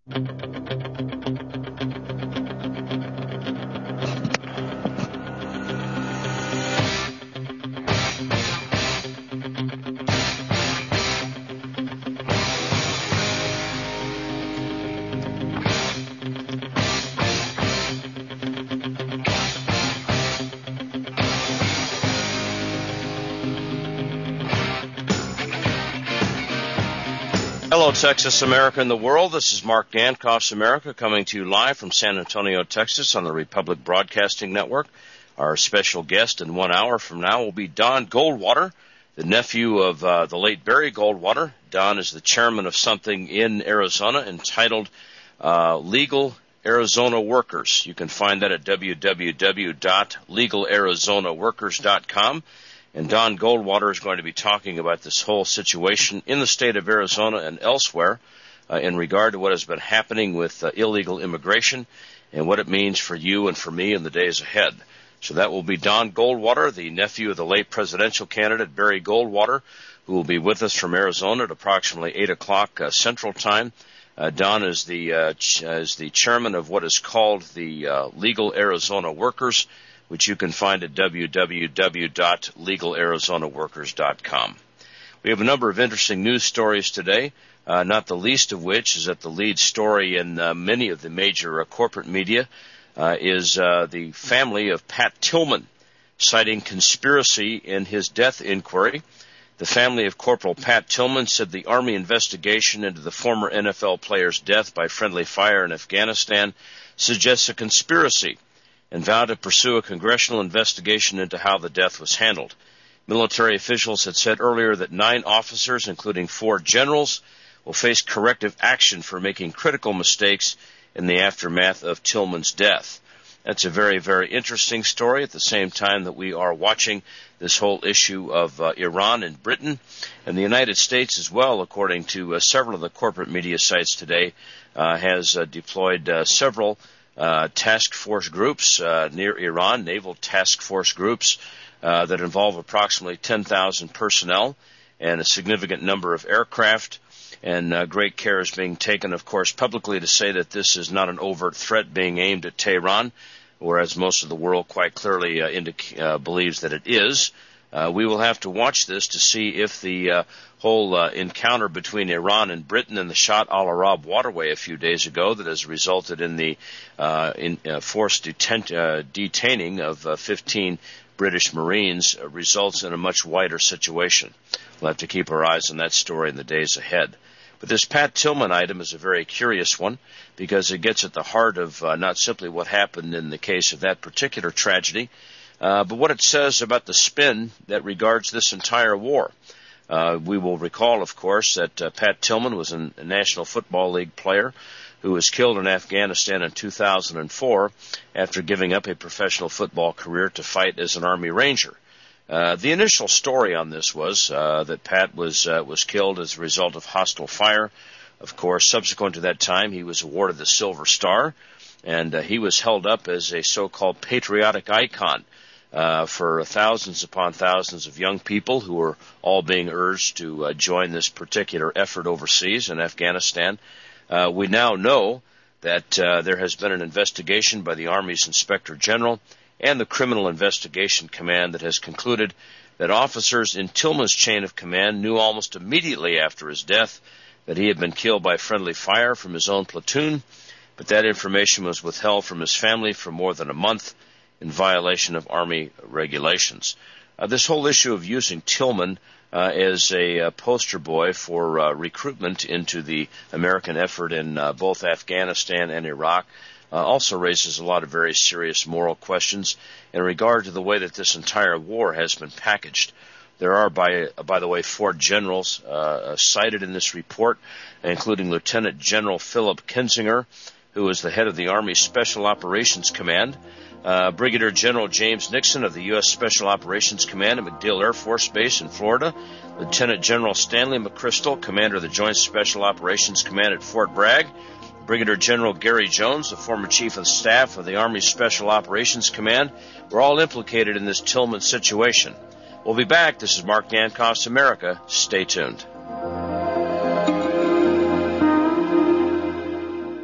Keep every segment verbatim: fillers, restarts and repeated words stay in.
Hello, Texas, America, and the world. This is Mark Dankoff's America coming to you live from San Antonio, Texas on the Republic Broadcasting Network. Our special guest in one hour from now will be Don Goldwater, the nephew of uh, the late Barry Goldwater. Don is the chairman of something in Arizona entitled uh, Legal Arizona Workers. You can find that at w w w dot legal arizona workers dot com. And Don Goldwater is going to be talking about this whole situation in the state of Arizona and elsewhere uh, in regard to what has been happening with uh, illegal immigration and what it means for you and for me in the days ahead. So that will be Don Goldwater, the nephew of the late presidential candidate Barry Goldwater, who will be with us from Arizona at approximately eight o'clock uh, Central Time. Uh, Don is the uh, ch- is the chairman of what is called the uh, Legal Arizona Workers, which you can find at w w w dot legal arizona workers dot com. We have a number of interesting news stories today, uh, not the least of which is that the lead story in uh, many of the major uh, corporate media uh, is uh, the family of Pat Tillman citing conspiracy in his death inquiry. The family of Corporal Pat Tillman said the Army investigation into the former N F L player's death by friendly fire in Afghanistan suggests a conspiracy, and vowed to pursue a congressional investigation into how the death was handled. Military officials had said earlier that nine officers, including four generals, will face corrective action for making critical mistakes in the aftermath of Tillman's death. That's a very, very interesting story at the same time that we are watching this whole issue of uh, Iran and Britain and the United States as well, according to uh, several of the corporate media sites today, uh, has uh, deployed uh, several Uh, task force groups uh, near Iran, naval task force groups uh, that involve approximately ten thousand personnel and a significant number of aircraft. And uh, great care is being taken, of course, publicly to say that this is not an overt threat being aimed at Tehran, whereas most of the world quite clearly uh, indic- uh, believes that it is. Uh, we will have to watch this to see if the uh, whole uh, encounter between Iran and Britain and the Shatt al-Arab waterway a few days ago that has resulted in the uh, in, uh, forced detent- uh, detaining of uh, fifteen British Marines uh, results in a much wider situation. We'll have to keep our eyes on that story in the days ahead. But this Pat Tillman item is a very curious one because it gets at the heart of uh, not simply what happened in the case of that particular tragedy, uh, but what it says about the spin that regards this entire war. Uh, we will recall, of course, that uh, Pat Tillman was an, a National Football League player who was killed in Afghanistan in two thousand four after giving up a professional football career to fight as an Army Ranger. Uh, the initial story on this was uh, that Pat was uh, was killed as a result of hostile fire. Of course, subsequent to that time, he was awarded the Silver Star, and uh, he was held up as a so-called patriotic icon uh, for thousands upon thousands of young people who were all being urged to uh, join this particular effort overseas in Afghanistan. Uh, we now know that uh, there has been an investigation by the Army's Inspector General and the Criminal Investigation Command that has concluded that officers in Tillman's chain of command knew almost immediately after his death that he had been killed by friendly fire from his own platoon, but that information was withheld from his family for more than a month in violation of Army regulations. Uh, this whole issue of using Tillman uh, as a uh, poster boy for uh, recruitment into the American effort in uh, both Afghanistan and Iraq Uh, also raises a lot of very serious moral questions in regard to the way that this entire war has been packaged. There are, by by the way, four generals uh, cited in this report, including Lieutenant General Philip Kinzinger, who is the head of the Army Special Operations Command, uh, Brigadier General James Nixon of the U S Special Operations Command at MacDill Air Force Base in Florida, Lieutenant General Stanley McChrystal, Commander of the Joint Special Operations Command at Fort Bragg, Brigadier General Gary Jones, the former Chief of Staff of the Army Special Operations Command, were all implicated in this Tillman situation. We'll be back. This is Mark Dankoff's America. Stay tuned.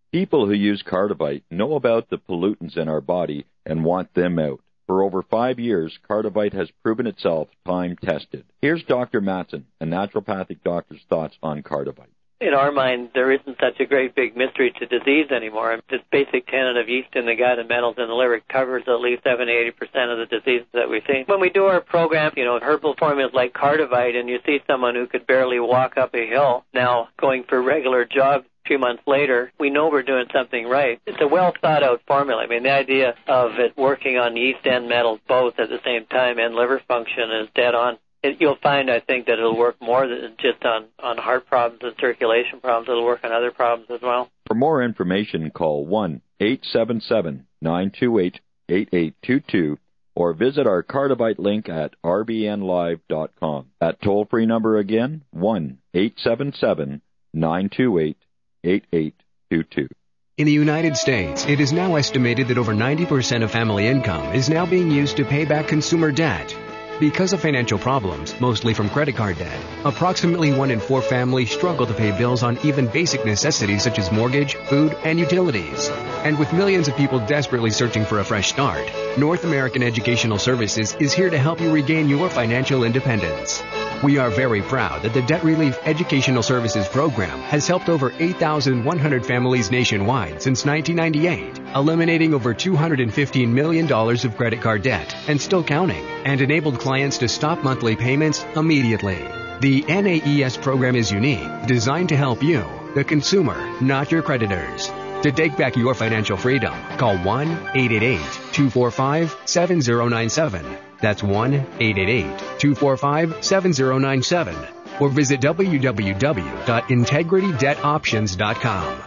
People who use Cardivite know about the pollutants in our body and want them out. For over five years, Cardivite has proven itself time-tested. Here's Doctor Matson, a naturopathic doctor's thoughts on Cardivite. In our mind, there isn't such a great big mystery to disease anymore. This basic tenet of yeast in the gut and metals in the liver covers at least seventy to eighty percent of the diseases that we see. When we do our program, you know, herbal formulas like Cardivite, and you see someone who could barely walk up a hill now going for regular jogs a few months later, we know we're doing something right. It's a well-thought-out formula. I mean, the idea of it working on yeast and metals both at the same time and liver function is dead on. It, you'll find, I think, that it'll work more than just on, on heart problems and circulation problems. It'll work on other problems as well. For more information, call one eight seven seven, nine two eight, eight eight two two or visit our Cardivite link at r b n live dot com. That toll-free number again, one eight seven seven, nine two eight, eight eight two two. In the United States, it is now estimated that over ninety percent of family income is now being used to pay back consumer debt. Because of financial problems, mostly from credit card debt, approximately one in four families struggle to pay bills on even basic necessities such as mortgage, food, and utilities. And with millions of people desperately searching for a fresh start, North American Educational Services is here to help you regain your financial independence. We are very proud that the Debt Relief Educational Services Program has helped over eight thousand one hundred families nationwide since nineteen ninety-eight, eliminating over two hundred fifteen million dollars of credit card debt and still counting, and enabled clients to stop monthly payments immediately. The N A E S program is unique, designed to help you, the consumer, not your creditors. To take back your financial freedom, call one eight eight eight, two four five, seven zero nine seven. That's one eight eight eight, two four five, seven zero nine seven. Or visit w w w dot integrity debt options dot com.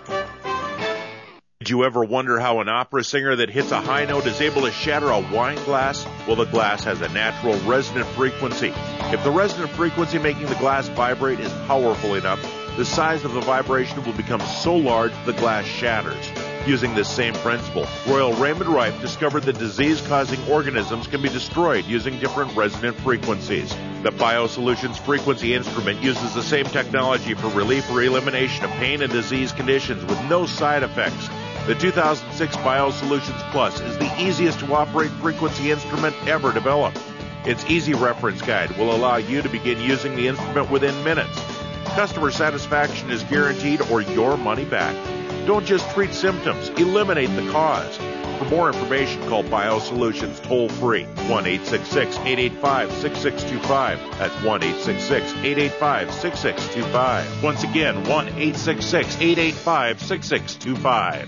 Did you ever wonder how an opera singer that hits a high note is able to shatter a wine glass? Well, the glass has a natural resonant frequency. If the resonant frequency making the glass vibrate is powerful enough, the size of the vibration will become so large the glass shatters. Using this same principle, Royal Raymond Rife discovered that disease-causing organisms can be destroyed using different resonant frequencies. The BioSolutions frequency instrument uses the same technology for relief or elimination of pain and disease conditions with no side effects. The two thousand six BioSolutions Plus is the easiest to operate frequency instrument ever developed. Its easy reference guide will allow you to begin using the instrument within minutes. Customer satisfaction is guaranteed or your money back. Don't just treat symptoms, eliminate the cause. For more information, call BioSolutions toll-free, one eight six six, eight eight five, six six two five. That's one eight six six, eight eight five, six six two five. Once again, one eight six six, eight eight five, six six two five.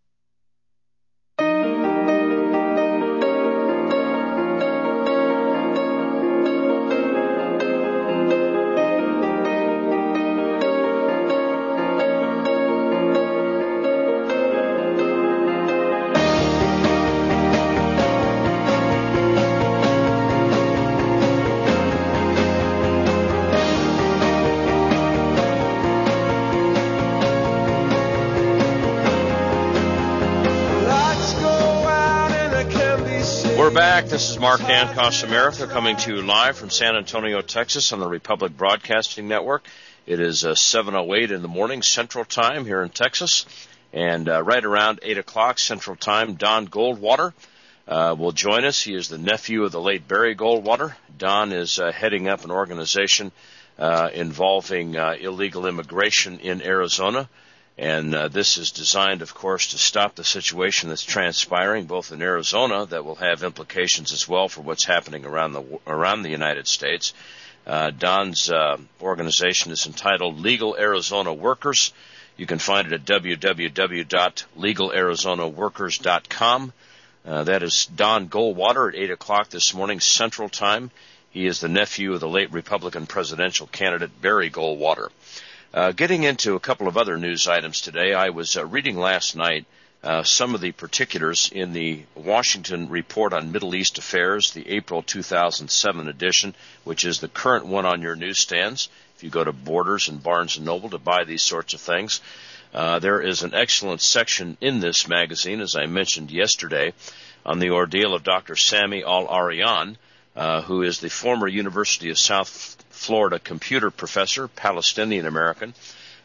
This is Mark Dancos America coming to you live from San Antonio, Texas on the Republic Broadcasting Network. It is uh, seven oh eight in the morning Central Time here in Texas. And uh, right around eight o'clock Central Time, Don Goldwater uh, will join us. He is the nephew of the late Barry Goldwater. Don is uh, heading up an organization uh, involving uh, illegal immigration in Arizona. And uh, this is designed, of course, to stop the situation that's transpiring both in Arizona that will have implications as well for what's happening around the around the United States. Uh, Don's uh, organization is entitled Legal Arizona Workers. You can find it at w w w dot legal arizona workers dot com. Uh, that is Don Goldwater at eight o'clock this morning Central Time. He is the nephew of the late Republican presidential candidate Barry Goldwater. Uh, getting into a couple of other news items today, I was uh, reading last night uh, some of the particulars in the Washington Report on Middle East Affairs, the April two thousand seven edition, which is the current one on your newsstands. If you go to Borders and Barnes and Noble to buy these sorts of things, uh, there is an excellent section in this magazine, as I mentioned yesterday, on the ordeal of Doctor Sami Al-Arian, uh, who is the former University of South Florida computer professor, Palestinian-American,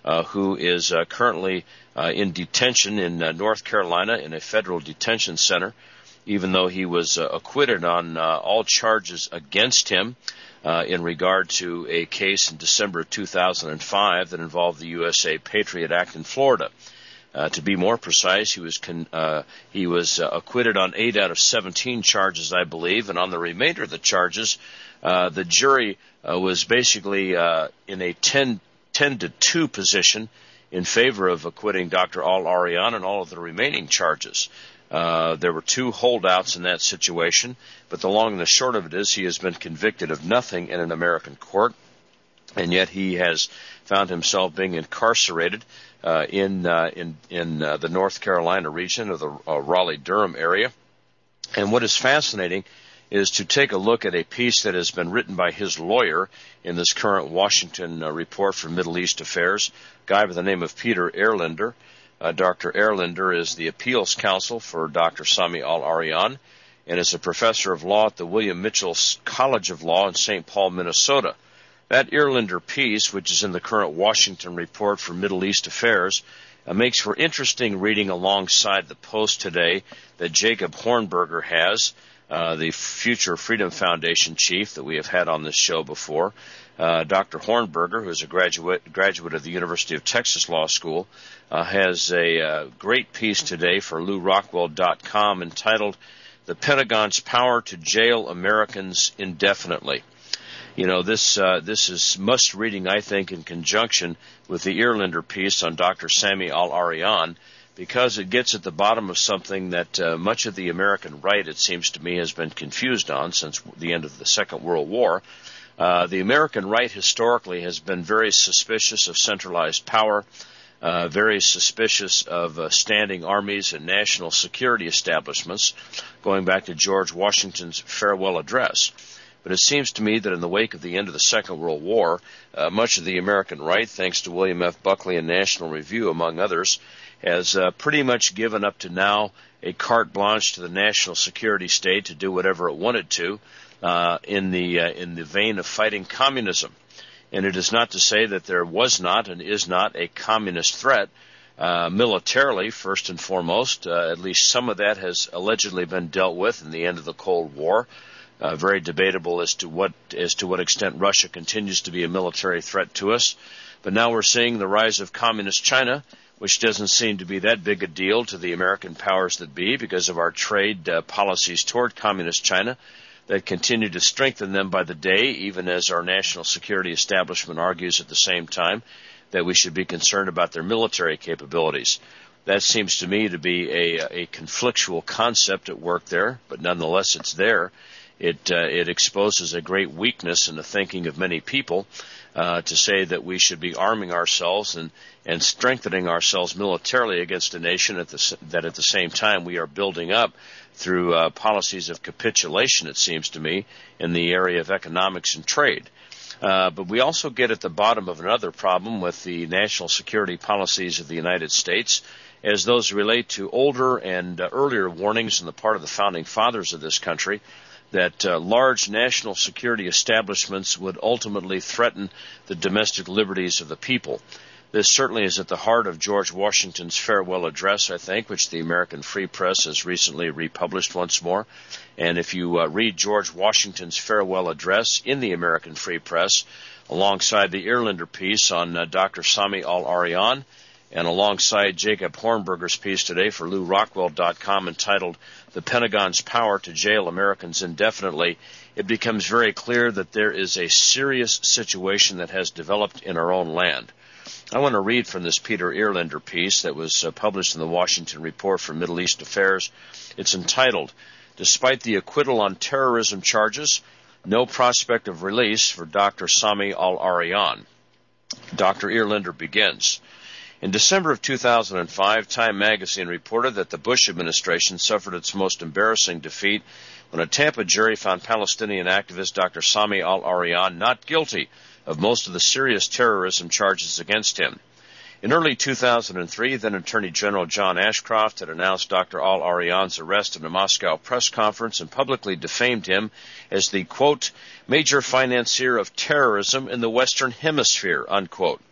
uh, who is uh, currently uh, in detention in uh, North Carolina in a federal detention center, even though he was uh, acquitted on uh, all charges against him uh, in regard to a case in December of two thousand five that involved the U S A Patriot Act in Florida. Uh, to be more precise, he was con- uh, he was uh, acquitted on eight out of seventeen charges, I believe, and on the remainder of the charges, uh, the jury uh, was basically uh, in a ten to two position in favor of acquitting Doctor Al-Arian on all of the remaining charges. Uh, there were two holdouts in that situation, but the long and the short of it is he has been convicted of nothing in an American court, and yet he has found himself being incarcerated uh, in uh, in in uh, the North Carolina region of the uh, Raleigh-Durham area. And what is fascinating is to take a look at a piece that has been written by his lawyer in this current Washington uh, report for Middle East Affairs, a guy by the name of Peter Erlinder. Uh, Doctor Erlinder is the appeals counsel for Doctor Sami Al-Arian and is a professor of law at the William Mitchell College of Law in Saint Paul, Minnesota. That Erlinder piece, which is in the current Washington report for Middle East Affairs, uh, makes for interesting reading alongside the post today that Jacob Hornberger has, uh, the Future Freedom Foundation chief that we have had on this show before. Uh, Doctor Hornberger, who is a graduate graduate of the University of Texas Law School, uh, has a uh, great piece today for Lew Rockwell dot com entitled "The Pentagon's Power to Jail Americans Indefinitely." You know, this uh, this is must reading, I think, in conjunction with the Erlinder piece on Doctor Sami Al-Arian, because it gets at the bottom of something that uh, much of the American right, it seems to me, has been confused on since the end of the Second World War. Uh, the American right historically has been very suspicious of centralized power, uh, very suspicious of uh, standing armies and national security establishments, going back to George Washington's farewell address. But it seems to me that in the wake of the end of the Second World War, uh, much of the American right, thanks to William F. Buckley and National Review, among others, has uh, pretty much given up to now a carte blanche to the national security state to do whatever it wanted to uh, in the uh, in the vein of fighting communism. And it is not to say that there was not and is not a communist threat. Uh, militarily, first and foremost, uh, at least some of that has allegedly been dealt with in the end of the Cold War. Uh, very debatable as to what as to what extent Russia continues to be a military threat to us. But now we're seeing the rise of communist China, which doesn't seem to be that big a deal to the American powers that be because of our trade uh, policies toward communist China that continue to strengthen them by the day, even as our national security establishment argues at the same time that we should be concerned about their military capabilities. That seems to me to be a, a conflictual concept at work there, but nonetheless it's there. It, uh, it exposes a great weakness in the thinking of many people uh, to say that we should be arming ourselves and, and strengthening ourselves militarily against a nation at the, that at the same time we are building up through uh, policies of capitulation, it seems to me, in the area of economics and trade. Uh, but we also get at the bottom of another problem with the national security policies of the United States, as those relate to older and uh, earlier warnings on the part of the founding fathers of this country that uh, large national security establishments would ultimately threaten the domestic liberties of the people. This certainly is at the heart of George Washington's farewell address, I think, which the American Free Press has recently republished once more. And if you uh, read George Washington's farewell address in the American Free Press, alongside the Erlinder piece on uh, Doctor Sami Al-Arian, and alongside Jacob Hornberger's piece today for Lew Rockwell dot com entitled "The Pentagon's Power to Jail Americans Indefinitely," it becomes very clear that there is a serious situation that has developed in our own land. I want to read from this Peter Erlinder piece that was uh, published in the Washington Report for Middle East Affairs. It's entitled, "Despite the acquittal on terrorism charges, no prospect of release for Doctor Sami Al-Arian." Doctor Erlinder begins, "In December of two thousand five, Time magazine reported that the Bush administration suffered its most embarrassing defeat when a Tampa jury found Palestinian activist Doctor Sami Al-Arian not guilty of most of the serious terrorism charges against him. In early two thousand three, then Attorney General John Ashcroft had announced Doctor Al-Arian's arrest in a Moscow press conference and publicly defamed him as the, quote, major financier of terrorism in the Western Hemisphere, unquote.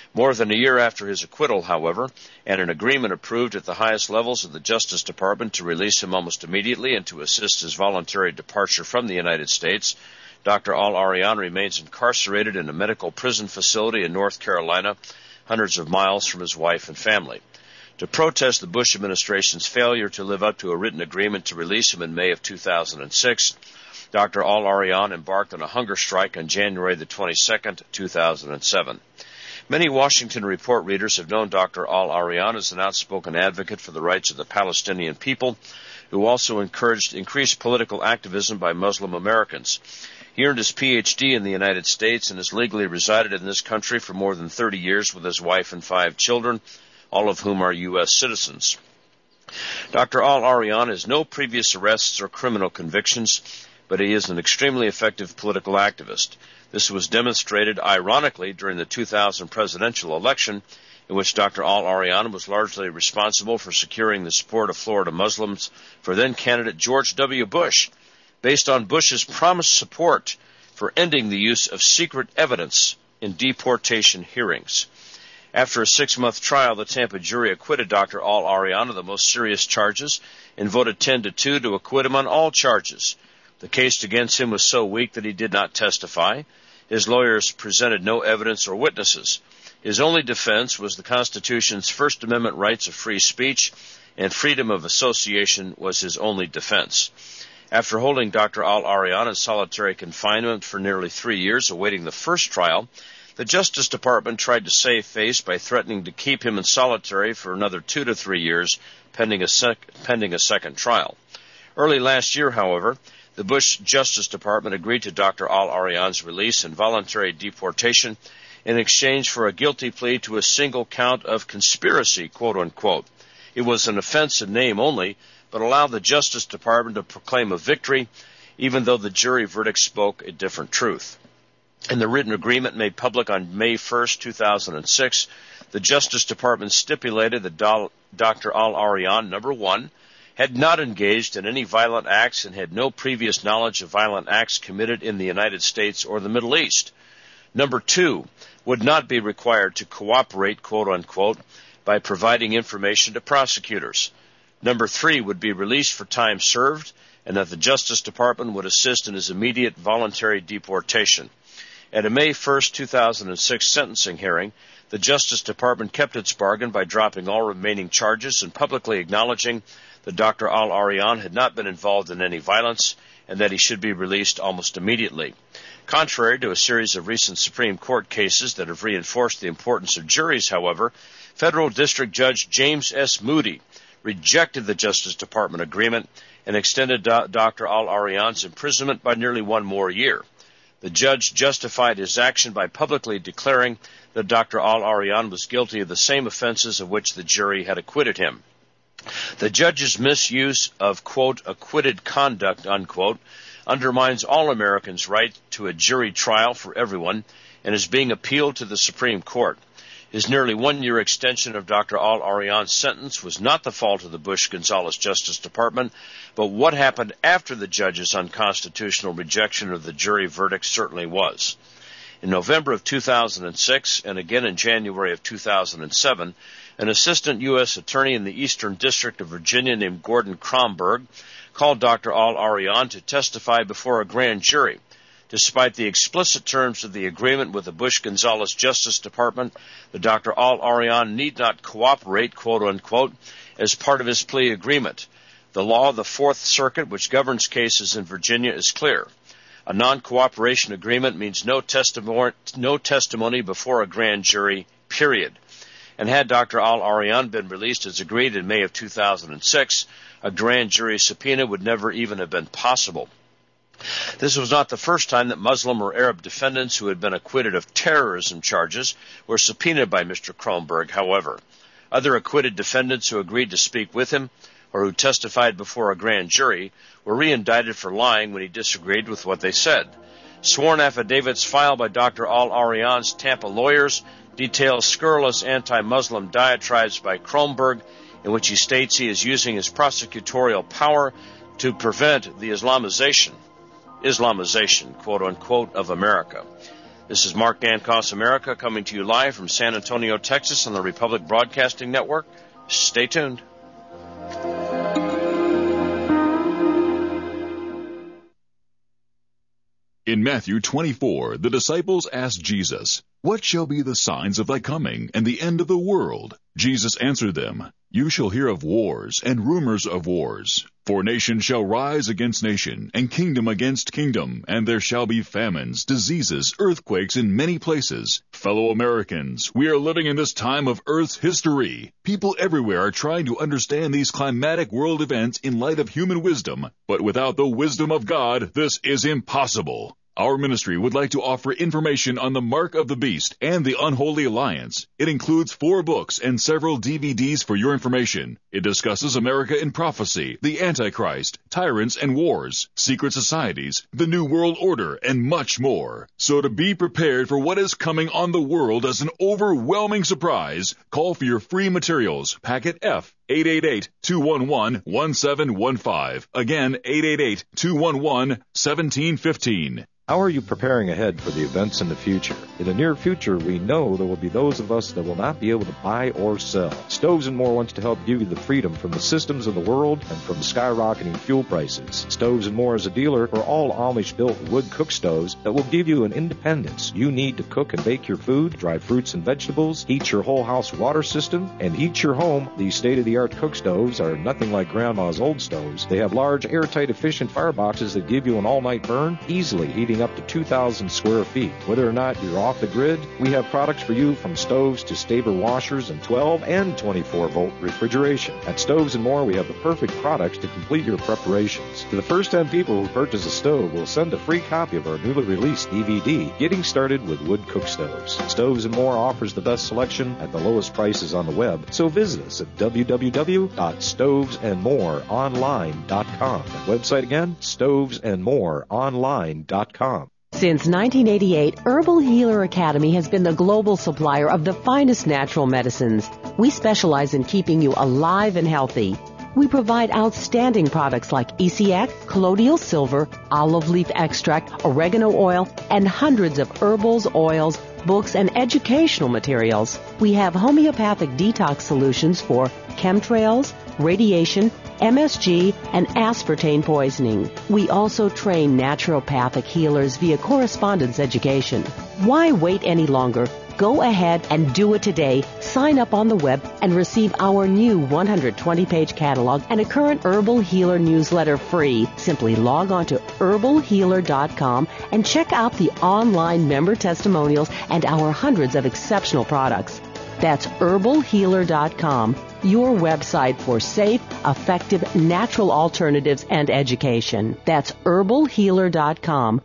More than a year after his acquittal, however, and an agreement approved at the highest levels of the Justice Department to release him almost immediately and to assist his voluntary departure from the United States, Doctor Al-Arian remains incarcerated in a medical prison facility in North Carolina, hundreds of miles from his wife and family. To protest the Bush administration's failure to live up to a written agreement to release him in May of two thousand six, Doctor Al-Arian embarked on a hunger strike on January the twenty-second, two thousand seven. Many Washington Report readers have known Doctor Al-Arian as an outspoken advocate for the rights of the Palestinian people, who also encouraged increased political activism by Muslim Americans. He earned his P H D in the United States and has legally resided in this country for more than thirty years with his wife and five children, all of whom are U S citizens. Doctor Al-Arian has no previous arrests or criminal convictions, but he is an extremely effective political activist. This was demonstrated, ironically, during the two thousand presidential election, in which Doctor Al-Arian was largely responsible for securing the support of Florida Muslims for then-candidate George W. Bush, based on Bush's promised support for ending the use of secret evidence in deportation hearings. After a six-month trial, the Tampa jury acquitted Doctor Al-Arian of the most serious charges and voted ten to two to acquit him on all charges. The case against him was so weak that he did not testify. His lawyers presented no evidence or witnesses. His only defense was the Constitution's First Amendment rights of free speech, and freedom of association was his only defense. After holding Doctor Al-Arian in solitary confinement for nearly three years awaiting the first trial, the Justice Department tried to save face by threatening to keep him in solitary for another two to three years pending a, sec- pending a second trial. Early last year, however, the Bush Justice Department agreed to Doctor Al-Arian's release and voluntary deportation in exchange for a guilty plea to a single count of conspiracy, quote-unquote. It was an offense in name only, but allowed the Justice Department to proclaim a victory, even though the jury verdict spoke a different truth. In the written agreement made public on May first, two thousand six, the Justice Department stipulated that Doctor Al-Arian, number one, had not engaged in any violent acts and had no previous knowledge of violent acts committed in the United States or the Middle East. Number two, would not be required to cooperate, quote-unquote, by providing information to prosecutors. Number three, would be released for time served, and that the Justice Department would assist in his immediate voluntary deportation. At a May first, two thousand six sentencing hearing, the Justice Department kept its bargain by dropping all remaining charges and publicly acknowledging that Doctor Al-Arian had not been involved in any violence and that he should be released almost immediately. Contrary to a series of recent Supreme Court cases that have reinforced the importance of juries, however, Federal District Judge James S. Moody rejected the Justice Department agreement and extended Do- Doctor Al-Arian's imprisonment by nearly one more year. The judge justified his action by publicly declaring that Doctor Al-Arian was guilty of the same offenses of which the jury had acquitted him. The judge's misuse of, quote, acquitted conduct, unquote, undermines all Americans' right to a jury trial for everyone and is being appealed to the Supreme Court. His nearly one-year extension of Doctor Al-Arian's sentence was not the fault of the Bush-Gonzalez Justice Department, but what happened after the judge's unconstitutional rejection of the jury verdict certainly was. In November of two thousand six and again in January of two thousand seven, an assistant U S attorney in the Eastern District of Virginia named Gordon Kromberg called Doctor Al-Arian to testify before a grand jury. Despite the explicit terms of the agreement with the Bush-Gonzalez Justice Department, the Doctor Al-Arian need not cooperate, quote-unquote, as part of his plea agreement. The law of the Fourth Circuit, which governs cases in Virginia, is clear. A non-cooperation agreement means no testimony, no testimony before a grand jury, period. And had Doctor Al-Arian been released as agreed in May of two thousand six, a grand jury subpoena would never even have been possible. This was not the first time that Muslim or Arab defendants who had been acquitted of terrorism charges were subpoenaed by Mister Kromberg, however. Other acquitted defendants who agreed to speak with him or who testified before a grand jury were re-indicted for lying when he disagreed with what they said. Sworn affidavits filed by Doctor Al-Arian's Tampa lawyers detail scurrilous anti-Muslim diatribes by Kromberg in which he states he is using his prosecutorial power to prevent the Islamization Islamization, quote-unquote, of America. This is Mark Dankos America coming to you live from San Antonio, Texas on the Republic Broadcasting Network. Stay tuned. In Matthew twenty-four, the disciples asked Jesus, "What shall be the signs of thy coming and the end of the world?" Jesus answered them, "You shall hear of wars and rumors of wars. For nation shall rise against nation, and kingdom against kingdom, and there shall be famines, diseases, earthquakes in many places. Fellow Americans, we are living in this time of Earth's history. People everywhere are trying to understand these climatic world events in light of human wisdom, but without the wisdom of God, this is impossible. Our ministry would like to offer information on the Mark of the Beast and the Unholy Alliance. It includes four books and several D V Ds for your information. It discusses America in prophecy, the Antichrist, tyrants and wars, secret societies, the New World Order, and much more. So to be prepared for what is coming on the world as an overwhelming surprise, call for your free materials, packet F, eight eight eight, two one one, one seven one five. Again, eight eight eight, two one one, one seven one five. How are you preparing ahead for the events in the future? In the near future, we know there will be those of us that will not be able to buy or sell. Stoves and More wants to help give you the freedom from the systems of the world and from skyrocketing fuel prices. Stoves and More is a dealer for all Amish-built wood cook stoves that will give you an independence you need to cook and bake your food, dry fruits and vegetables, heat your whole house water system, and heat your home. These state-of-the-art cook stoves are nothing like Grandma's old stoves. They have large, airtight, efficient fireboxes that give you an all-night burn, easily heating up to two thousand square feet. Whether or not you're off the grid, we have products for you from stoves to Staber washers and twelve and twenty-four volt refrigeration. At Stoves and More, we have the perfect products to complete your preparations. To the first ten people who purchase a stove, we'll send a free copy of our newly released D V D, Getting Started with Wood Cook Stoves. Stoves and More offers the best selection at the lowest prices on the web, so visit us at w w w dot stoves and more online dot com. That website again, stoves and more online dot com. Since nineteen eighty-eight, Herbal Healer Academy has been the global supplier of the finest natural medicines. We specialize in keeping you alive and healthy. We provide outstanding products like E C X, colloidal silver, olive leaf extract, oregano oil, and hundreds of herbals, oils, books, and educational materials. We have homeopathic detox solutions for chemtrails, radiation, M S G, and aspartame poisoning. We also train naturopathic healers via correspondence education. Why wait any longer? Go ahead and do it today. Sign up on the web and receive our new one hundred twenty page catalog and a current Herbal Healer newsletter free. Simply log on to herbal healer dot com and check out the online member testimonials and our hundreds of exceptional products. That's herbal healer dot com, your website for safe, effective, natural alternatives and education. That's herbal healer dot com.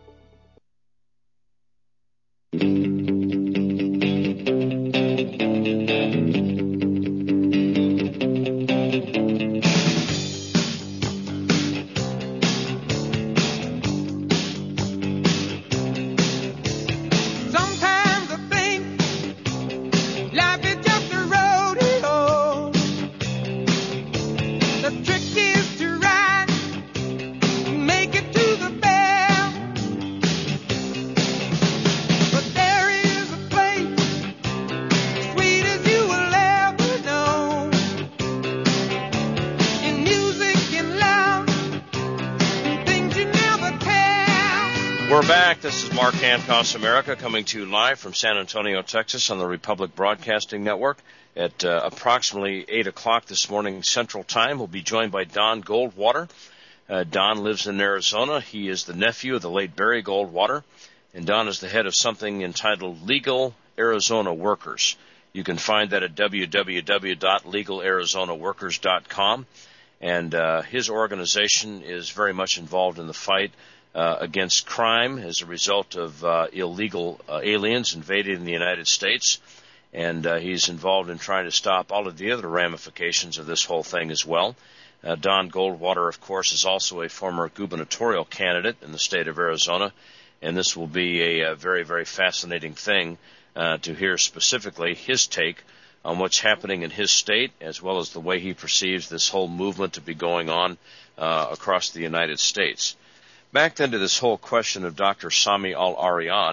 This is Mark Dankos America coming to you live from San Antonio, Texas on the Republic Broadcasting Network at uh, approximately eight o'clock this morning Central Time. We'll be joined by Don Goldwater. Uh, Don lives in Arizona. He is the nephew of the late Barry Goldwater, and Don is the head of something entitled Legal Arizona Workers. You can find that at w w w dot legal arizona workers dot com, and uh, his organization is very much involved in the fight Uh, against crime as a result of uh, illegal uh, aliens invading the United States. And uh, he's involved in trying to stop all of the other ramifications of this whole thing as well. Uh, Don Goldwater, of course, is also a former gubernatorial candidate in the state of Arizona. And this will be a, a very, very fascinating thing uh, to hear specifically his take on what's happening in his state, as well as the way he perceives this whole movement to be going on uh, across the United States. Back then to this whole question of Doctor Sami Al-Arian,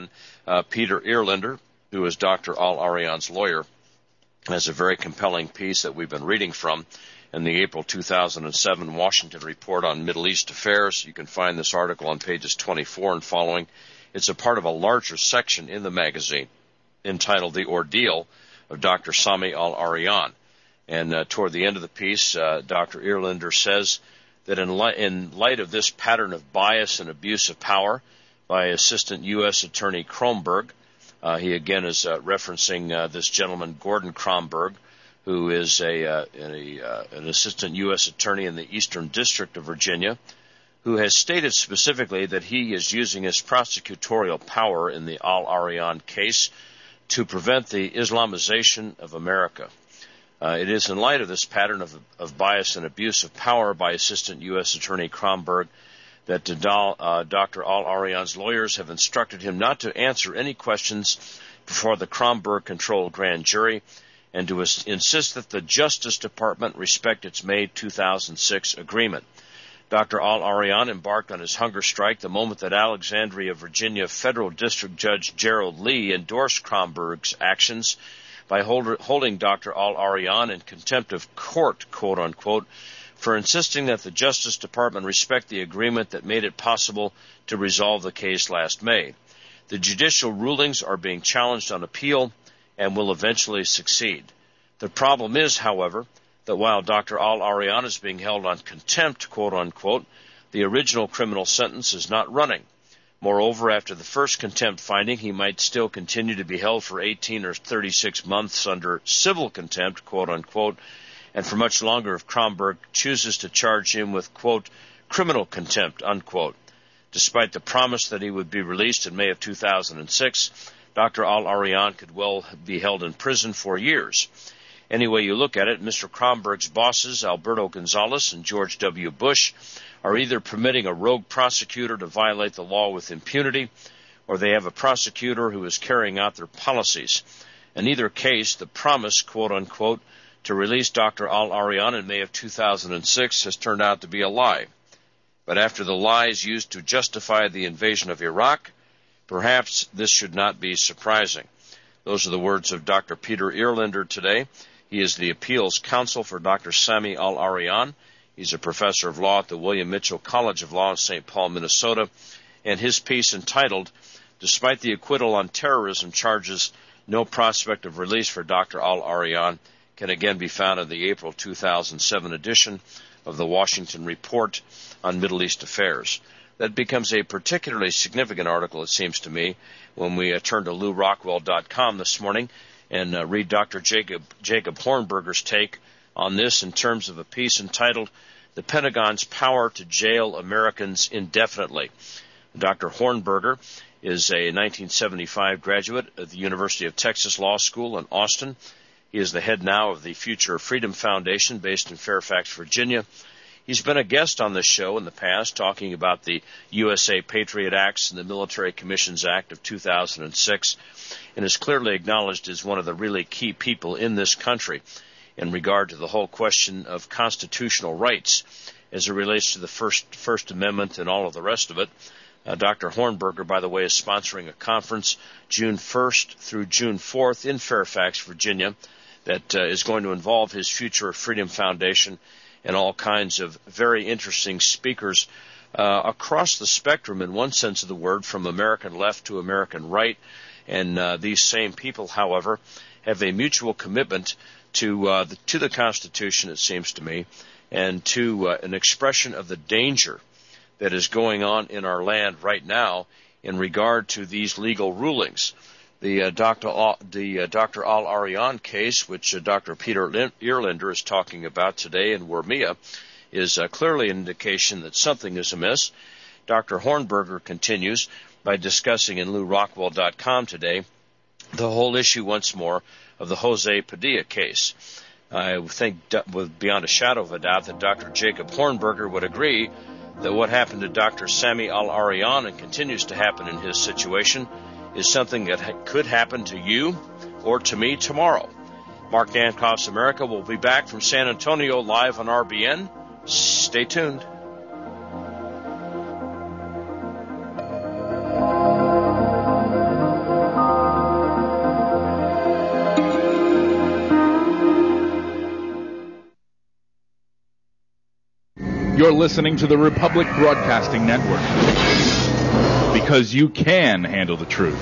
uh, Peter Earlinder, who is Doctor Al-Arian's lawyer, has a very compelling piece that we've been reading from in the April two thousand seven Washington Report on Middle East Affairs. You can find this article on pages twenty-four and following. It's a part of a larger section in the magazine entitled The Ordeal of Doctor Sami Al-Arian. And uh, toward the end of the piece, uh, Doctor Earlinder says that in, li- in light of this pattern of bias and abuse of power by Assistant U S Attorney Kronberg, uh, he again is uh, referencing uh, this gentleman, Gordon Kronberg, who is a, uh, a uh, an Assistant U S Attorney in the Eastern District of Virginia, who has stated specifically that he is using his prosecutorial power in the Al-Arian case to prevent the Islamization of America. Uh, it is in light of this pattern of, of bias and abuse of power by Assistant U S Attorney Kronberg that uh, Doctor Al-Arian's lawyers have instructed him not to answer any questions before the Kronberg-controlled grand jury and to ins- insist that the Justice Department respect its May two thousand six agreement. Doctor Al-Arian embarked on his hunger strike the moment that Alexandria, Virginia Federal District Judge Gerald Lee endorsed Kronberg's actions by hold- holding Doctor Al-Arian in contempt of court, quote-unquote, for insisting that the Justice Department respect the agreement that made it possible to resolve the case last May. The judicial rulings are being challenged on appeal and will eventually succeed. The problem is, however, that while Doctor Al-Arian is being held on contempt, quote-unquote, the original criminal sentence is not running. Moreover, after the first contempt finding, he might still continue to be held for eighteen or thirty-six months under civil contempt, quote-unquote, and for much longer if Kronberg chooses to charge him with, quote, criminal contempt, unquote. Despite the promise that he would be released in May of two thousand six, Doctor Al-Arian could well be held in prison for years. Any way you look at it, Mister Kronberg's bosses, Alberto Gonzales and George W. Bush, are either permitting a rogue prosecutor to violate the law with impunity, or they have a prosecutor who is carrying out their policies. In either case, the promise, quote-unquote, to release Doctor Al-Arian in May of two thousand six has turned out to be a lie. But after the lies used to justify the invasion of Iraq, perhaps this should not be surprising. Those are the words of Doctor Peter Earlinder today. He is the appeals counsel for Doctor Sami Al-Arian. He's a professor of law at the William Mitchell College of Law in Saint Paul, Minnesota. And his piece entitled, Despite the Acquittal on Terrorism Charges, No Prospect of Release for Doctor Al-Arian, can again be found in the April two thousand seven edition of the Washington Report on Middle East Affairs. That becomes a particularly significant article, it seems to me, when we uh, turn to Lew Rockwell dot com this morning and uh, read Doctor Jacob, Jacob Hornberger's take on this in terms of a piece entitled, The Pentagon's Power to Jail Americans Indefinitely. Doctor Hornberger is a nineteen seventy-five graduate of the University of Texas Law School in Austin. He is the head now of the Future Freedom Foundation based in Fairfax, Virginia. He's been a guest on this show in the past talking about the U S A Patriot Acts and the Military Commissions Act of two thousand six and is clearly acknowledged as one of the really key people in this country in regard to the whole question of constitutional rights as it relates to the First, First Amendment and all of the rest of it. Uh, Doctor Hornberger, by the way, is sponsoring a conference June first through June fourth in Fairfax, Virginia, that uh, is going to involve his Future Freedom Foundation and all kinds of very interesting speakers uh, across the spectrum, in one sense of the word, from American left to American right. And uh, these same people, however, have a mutual commitment to uh, the, to the Constitution, it seems to me, and to uh, an expression of the danger that is going on in our land right now in regard to these legal rulings. The uh, Doctor Al, the uh, Doctor Al-Arian case, which uh, Doctor Peter Earlinder is talking about today in Warmia, is uh, clearly an indication that something is amiss. Doctor Hornberger continues by discussing in Lew Rockwell dot com today the whole issue once more of the Jose Padilla case. I think with beyond a shadow of a doubt that Doctor Jacob Hornberger would agree that what happened to Doctor Sami Al-Arian and continues to happen in his situation is something that ha- could happen to you or to me tomorrow. Mark Dankoff's America will be back from San Antonio live on R B N. Stay tuned. You're listening to the Republic Broadcasting Network, because you can handle the truth.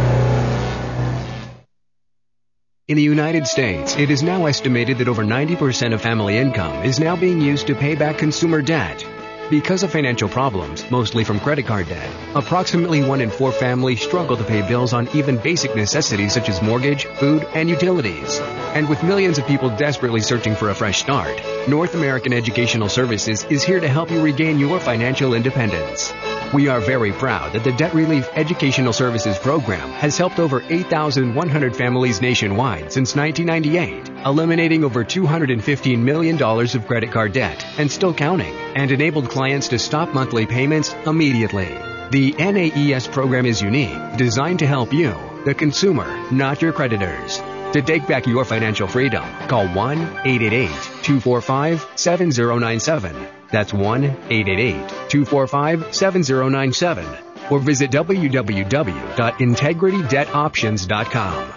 In the United States, it is now estimated that over ninety percent of family income is now being used to pay back consumer debt. Because of financial problems, mostly from credit card debt, approximately one in four families struggle to pay bills on even basic necessities such as mortgage, food, and utilities. And with millions of people desperately searching for a fresh start, North American Educational Services is here to help you regain your financial independence. We are very proud that the Debt Relief Educational Services Program has helped over eight thousand one hundred families nationwide since nineteen ninety-eight, eliminating over two hundred fifteen million dollars of credit card debt and still counting, and enabled clients to stop monthly payments immediately. The N A E S program is unique, designed to help you, the consumer, not your creditors. To take back your financial freedom, call one eight eight eight, two four five, seven zero nine seven. That's one eight eight eight, two four five, seven zero nine seven. Or visit w w w dot integrity debt options dot com.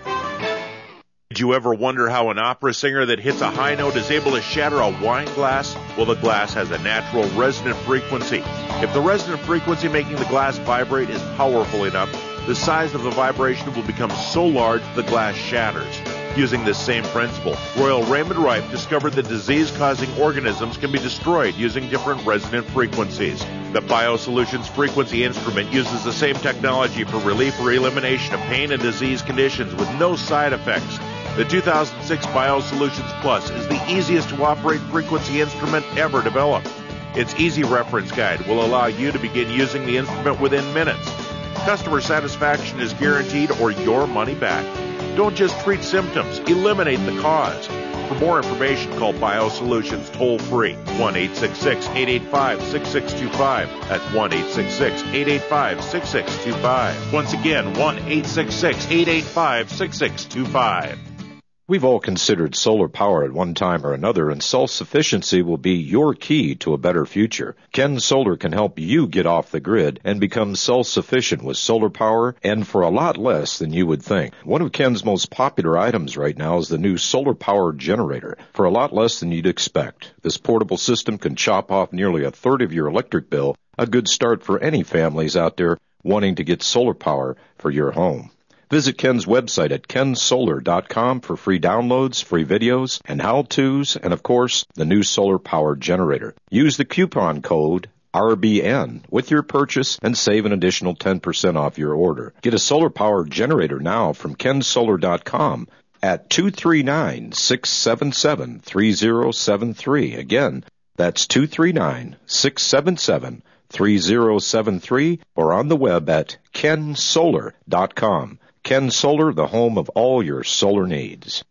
Did you ever wonder how an opera singer that hits a high note is able to shatter a wine glass? Well, the glass has a natural resonant frequency. If the resonant frequency making the glass vibrate is powerful enough, the size of the vibration will become so large the glass shatters. Using this same principle, Royal Raymond Rife discovered that disease-causing organisms can be destroyed using different resonant frequencies. The BioSolutions Frequency Instrument uses the same technology for relief or elimination of pain and disease conditions with no side effects. The two thousand six BioSolutions Plus is the easiest to operate frequency instrument ever developed. Its easy reference guide will allow you to begin using the instrument within minutes. Customer satisfaction is guaranteed or your money back. Don't just treat symptoms, eliminate the cause. For more information, call BioSolutions toll-free, one eight six six, eight eight five, six six two five. That's one eight six six, eight eight five, six six two five. Once again, one eight six six, eight eight five, six six two five. We've all considered solar power at one time or another, and self-sufficiency will be your key to a better future. Ken Solar can help you get off the grid and become self-sufficient with solar power, and for a lot less than you would think. One of Ken's most popular items right now is the new solar power generator, for a lot less than you'd expect. This portable system can chop off nearly a third of your electric bill, a good start for any families out there wanting to get solar power for your home. Visit Ken's website at ken solar dot com for free downloads, free videos, and how-tos, and of course, the new solar power generator. Use the coupon code R B N with your purchase and save an additional ten percent off your order. Get a solar power generator now from ken solar dot com at two three nine, six seven seven, three zero seven three. Again, that's two three nine, six seven seven, three zero seven three, or on the web at ken solar dot com. Ken Solar, the home of all your solar needs.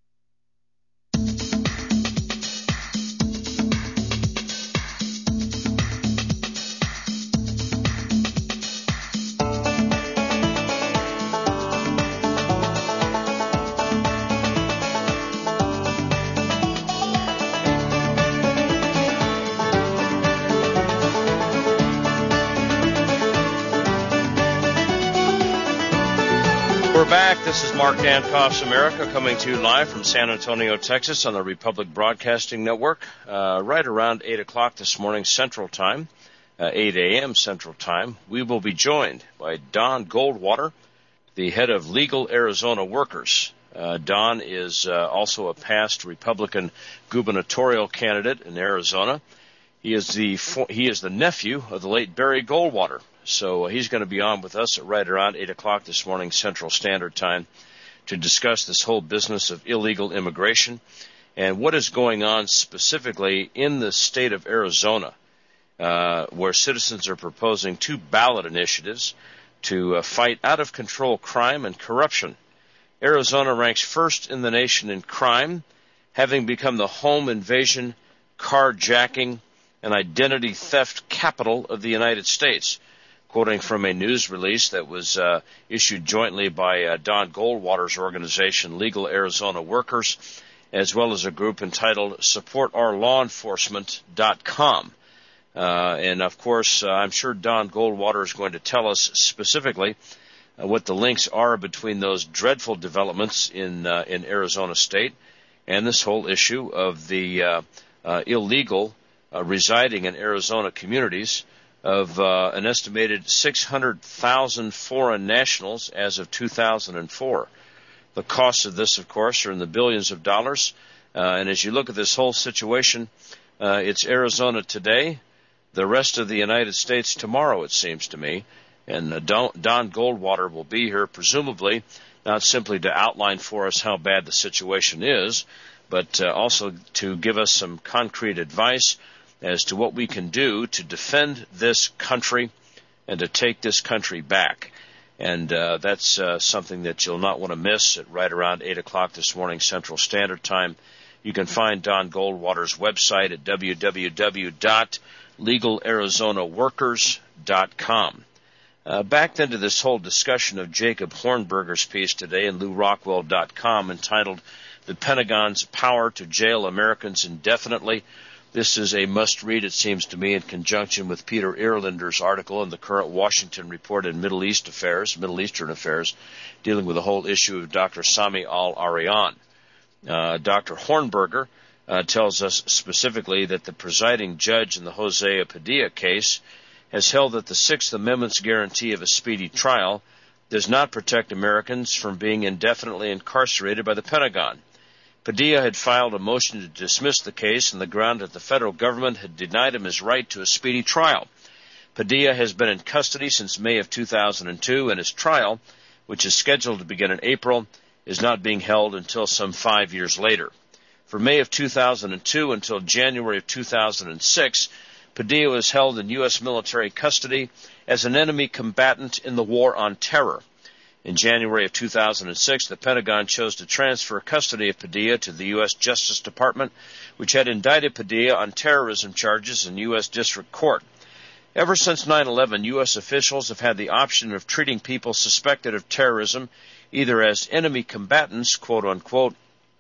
Back. This is Mark Dankoff's America coming to you live from San Antonio, Texas on the Republic Broadcasting Network. Uh, right around eight o'clock this morning Central Time, uh, eight a.m. Central Time, we will be joined by Don Goldwater, the head of Legal Arizona Workers. Uh, Don is uh, also a past Republican gubernatorial candidate in Arizona. He is the he is the nephew of the late Barry Goldwater. So he's going to be on with us at right around eight o'clock this morning Central Standard Time to discuss this whole business of illegal immigration and what is going on specifically in the state of Arizona, uh, where citizens are proposing two ballot initiatives to uh, fight out-of-control crime and corruption. Arizona ranks first in the nation in crime, having become the home invasion, carjacking, and identity theft capital of the United States. Quoting from a news release that was uh, issued jointly by uh, Don Goldwater's organization, Legal Arizona Workers, as well as a group entitled support our law enforcement dot com. Uh, and, of course, uh, I'm sure Don Goldwater is going to tell us specifically uh, what the links are between those dreadful developments in uh, in Arizona State and this whole issue of the uh, uh, illegal uh, residing in Arizona communities of uh, an estimated six hundred thousand foreign nationals as of two thousand four. The costs of this, of course, are in the billions of dollars. Uh, and as you look at this whole situation, uh, it's Arizona today, the rest of the United States tomorrow, it seems to me. And uh, Don, Don Goldwater will be here, presumably, not simply to outline for us how bad the situation is, but uh, also to give us some concrete advice as to what we can do to defend this country and to take this country back. And uh, that's uh, something that you'll not want to miss at right around eight o'clock this morning Central Standard Time. You can find Don Goldwater's website at w w w dot legal arizona workers dot com. Uh, back then to this whole discussion of Jacob Hornberger's piece today in Lew Rockwell dot com entitled The Pentagon's Power to Jail Americans Indefinitely. This is a must-read, it seems to me, in conjunction with Peter Earlinder's article in the current Washington Report in Middle East Affairs, Middle Eastern Affairs, dealing with the whole issue of Doctor Sami al-Arian. Uh, Doctor Hornberger uh, tells us specifically that the presiding judge in the Jose Padilla case has held that the Sixth Amendment's guarantee of a speedy trial does not protect Americans from being indefinitely incarcerated by the Pentagon. Padilla had filed a motion to dismiss the case on the ground that the federal government had denied him his right to a speedy trial. Padilla has been in custody since May of two thousand two, and his trial, which is scheduled to begin in April, is not being held until some five years later. From May of two thousand two until January of two thousand six, Padilla was held in U S military custody as an enemy combatant in the war on terror. In January of two thousand six, the Pentagon chose to transfer custody of Padilla to the U S Justice Department, which had indicted Padilla on terrorism charges in U S District Court. Ever since nine eleven, U S officials have had the option of treating people suspected of terrorism either as enemy combatants, quote-unquote,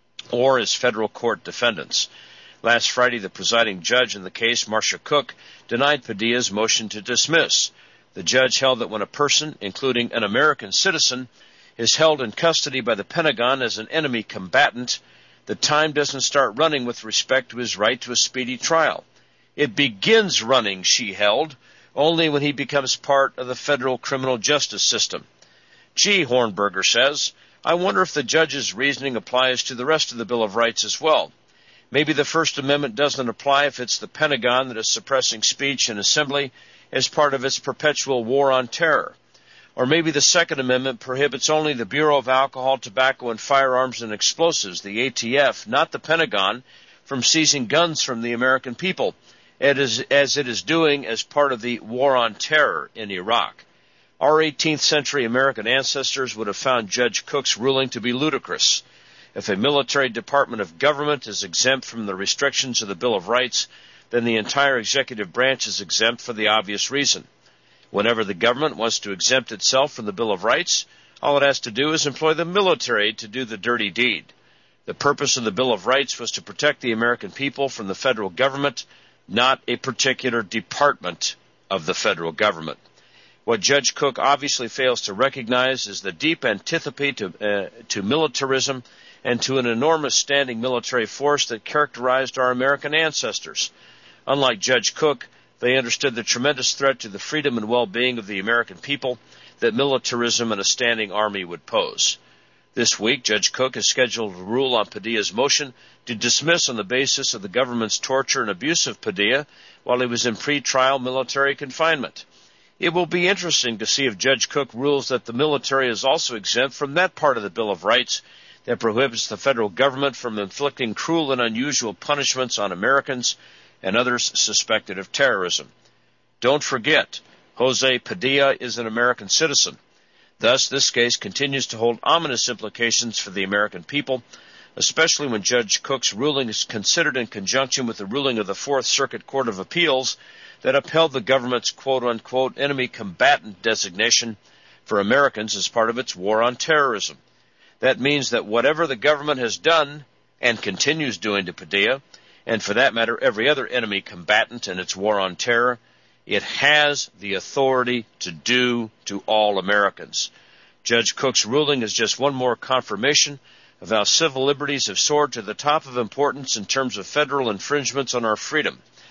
or as federal court defendants. Last Friday, the presiding judge in the case, Marcia Cook, denied Padilla's motion to dismiss. The judge held that when a person, including an American citizen, is held in custody by the Pentagon as an enemy combatant, the time doesn't start running with respect to his right to a speedy trial. It begins running, she held, only when he becomes part of the federal criminal justice system. Gee, Hornberger says, I wonder if the judge's reasoning applies to the rest of the Bill of Rights as well. Maybe the First Amendment doesn't apply if it's the Pentagon that is suppressing speech in assembly as part of its perpetual war on terror. Or maybe the Second Amendment prohibits only the Bureau of Alcohol, Tobacco, and Firearms and Explosives, the A T F, not the Pentagon, from seizing guns from the American people, as it is doing as part of the war on terror in Iraq. Our eighteenth century American ancestors would have found Judge Cook's ruling to be ludicrous. If a military department of government is exempt from the restrictions of the Bill of Rights, then the entire executive branch is exempt for the obvious reason. Whenever the government wants to exempt itself from the Bill of Rights, all it has to do is employ the military to do the dirty deed. The purpose of the Bill of Rights was to protect the American people from the federal government, not a particular department of the federal government. What Judge Cook obviously fails to recognize is the deep antipathy to, uh, to militarism and to an enormous standing military force that characterized our American ancestors. Unlike Judge Cook, they understood the tremendous threat to the freedom and well-being of the American people that militarism and a standing army would pose. This week, Judge Cook is scheduled to rule on Padilla's motion to dismiss on the basis of the government's torture and abuse of Padilla while he was in pre-trial military confinement. It will be interesting to see if Judge Cook rules that the military is also exempt from that part of the Bill of Rights that prohibits the federal government from inflicting cruel and unusual punishments on Americans and others suspected of terrorism. Don't forget, Jose Padilla is an American citizen. Thus, this case continues to hold ominous implications for the American people, especially when Judge Cook's ruling is considered in conjunction with the ruling of the Fourth Circuit Court of Appeals that upheld the government's quote-unquote enemy combatant designation for Americans as part of its war on terrorism. That means that whatever the government has done and continues doing to Padilla, and for that matter every other enemy combatant in its war on terror, it has the authority to do to all Americans. Judge Cook's ruling is just one more confirmation of how civil liberties have soared to the top of importance in terms of federal infringements on our freedom.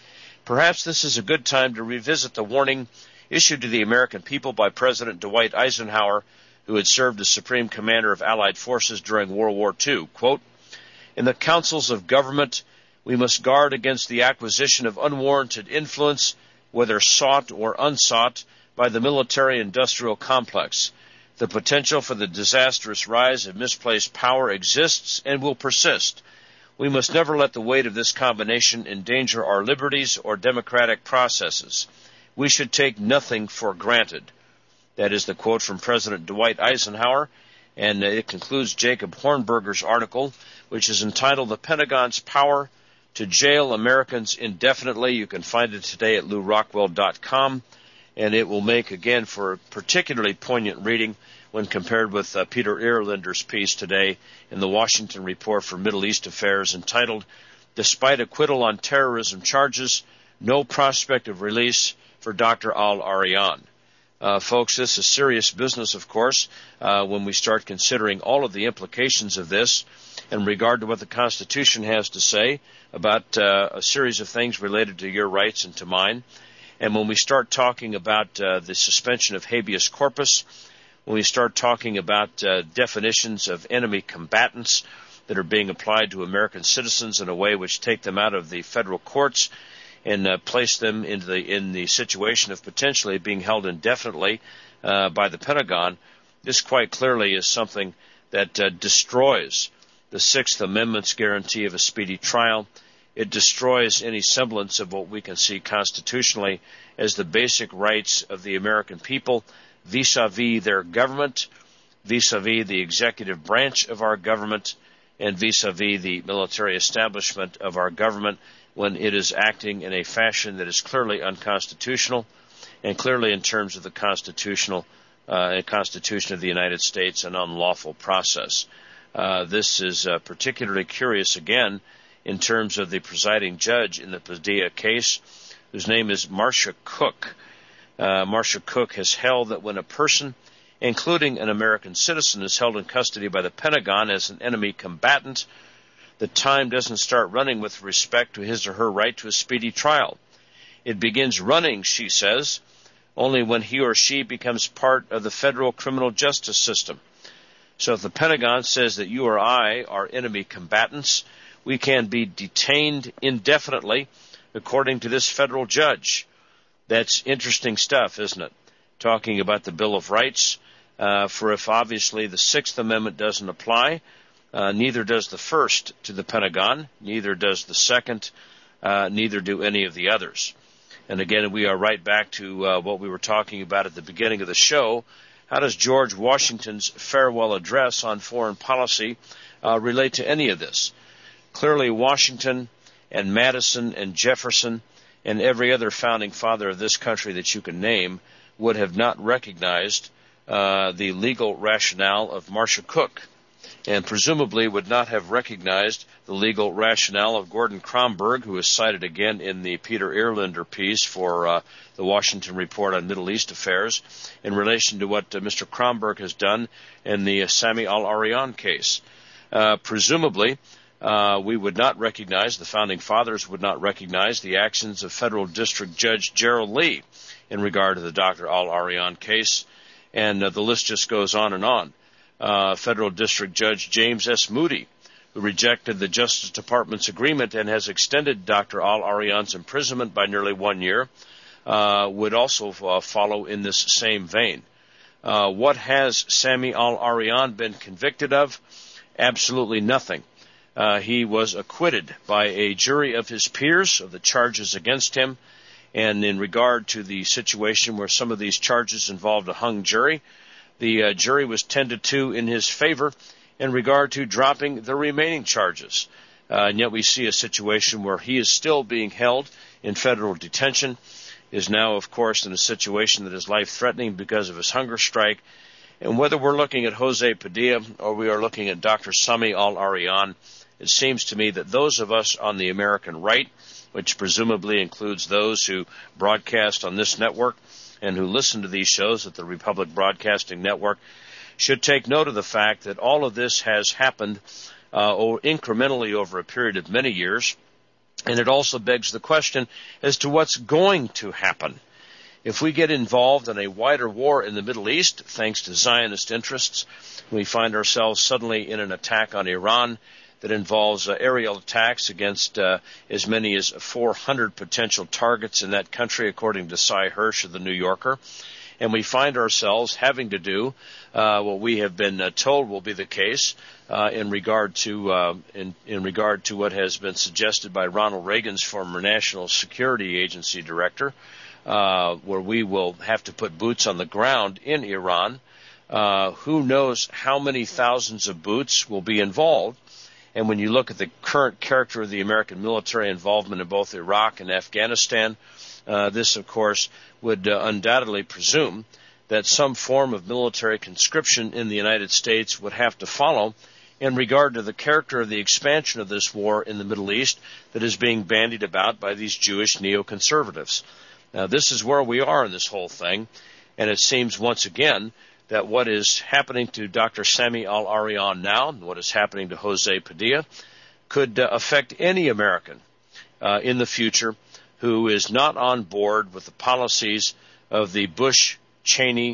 Perhaps this is a good time to revisit the warning issued to the American people by President Dwight Eisenhower, who had served as Supreme Commander of Allied Forces during World War Two. Quote, "In the councils of government, we must guard against the acquisition of unwarranted influence, whether sought or unsought, by the military-industrial complex. The potential for the disastrous rise of misplaced power exists and will persist. We must never let the weight of this combination endanger our liberties or democratic processes. We should take nothing for granted." That is the quote from President Dwight Eisenhower, and it concludes Jacob Hornberger's article, which is entitled "The Pentagon's Power to Jail Americans Indefinitely." You can find it today at lou rockwell dot com, and it will make, again, for particularly poignant reading when compared with uh, Peter Ehrlinder's piece today in the Washington Report for Middle East Affairs entitled, "Despite Acquittal on Terrorism Charges, No Prospect of Release for Doctor Al-Arian." Uh, folks, this is serious business, of course, uh, when we start considering all of the implications of this in regard to what the Constitution has to say about uh, a series of things related to your rights and to mine. And when we start talking about uh, the suspension of habeas corpus, when we start talking about uh, definitions of enemy combatants that are being applied to American citizens in a way which take them out of the federal courts and uh, place them into the in the situation of potentially being held indefinitely uh, by the Pentagon, this quite clearly is something that uh, destroys the Sixth Amendment's guarantee of a speedy trial. It destroys any semblance of what we can see constitutionally as the basic rights of the American people vis-a-vis their government, vis-a-vis the executive branch of our government, and vis-a-vis the military establishment of our government when it is acting in a fashion that is clearly unconstitutional and clearly in terms of the constitutional uh, Constitution of the United States an unlawful process. Uh, this is uh, particularly curious, again, in terms of the presiding judge in the Padilla case, whose name is Marcia Cook. Uh, Marcia Cook has held that when a person, including an American citizen, is held in custody by the Pentagon as an enemy combatant, the time doesn't start running with respect to his or her right to a speedy trial. It begins running, she says, only when he or she becomes part of the federal criminal justice system. So if the Pentagon says that you or I are enemy combatants, we can be detained indefinitely, according to this federal judge. That's interesting stuff, isn't it? Talking about the Bill of Rights, uh, for if obviously the Sixth Amendment doesn't apply, uh, neither does the First to the Pentagon, neither does the Second, uh, neither do any of the others. And again, we are right back to uh, what we were talking about at the beginning of the show. How does George Washington's farewell address on foreign policy uh, relate to any of this? Clearly, Washington and Madison and Jefferson and every other founding father of this country that you can name would have not recognized uh, the legal rationale of Marcia Cook, and presumably would not have recognized the legal rationale of Gordon Kromberg, who is cited again in the Peter Ehrlinder piece for uh, the Washington Report on Middle East Affairs in relation to what uh, Mister Kromberg has done in the uh, Sami al-Arian case. Uh, presumably, uh, we would not recognize, the Founding Fathers would not recognize the actions of Federal District Judge Gerald Lee in regard to the Doctor al-Arian case, and uh, the list just goes on and on. Uh, Federal District Judge James S. Moody, who rejected the Justice Department's agreement and has extended Doctor al-Arian's imprisonment by nearly one year, uh, would also uh, follow in this same vein. Uh, what has Sami al-Arian been convicted of? Absolutely nothing. Uh, he was acquitted by a jury of his peers of the charges against him, and in regard to the situation where some of these charges involved a hung jury, the uh, jury was ten to two in his favor in regard to dropping the remaining charges. Uh, and yet we see a situation where he is still being held in federal detention, is now, of course, in a situation that is life-threatening because of his hunger strike. And whether we're looking at Jose Padilla or we are looking at Doctor Sami al-Arian, it seems to me that those of us on the American right, which presumably includes those who broadcast on this network and who listen to these shows at the Republic Broadcasting Network, should take note of the fact that all of this has happened uh, incrementally over a period of many years, And it also begs the question as to what's going to happen. If we get involved in a wider war in the Middle East, thanks to Zionist interests, we find ourselves suddenly in an attack on Iran that involves uh, aerial attacks against uh, as many as four hundred potential targets in that country, according to Cy Hirsch of the New Yorker. And we find ourselves having to do uh, what we have been uh, told will be the case uh, in regard to uh, in, in regard to what has been suggested by Ronald Reagan's former National Security Agency director, uh, where we will have to put boots on the ground in Iran. Uh, who knows how many thousands of boots will be involved? And when you look at the current character of the American military involvement in both Iraq and Afghanistan, uh, this, of course, would uh, undoubtedly presume that some form of military conscription in the United States would have to follow in regard to the character of the expansion of this war in the Middle East that is being bandied about by these Jewish neoconservatives. Now, this is where we are in this whole thing, and it seems once again that what is happening to Doctor Sami Al-Arian now and what is happening to Jose Padilla could uh, affect any American uh, in the future who is not on board with the policies of the Bush, Cheney,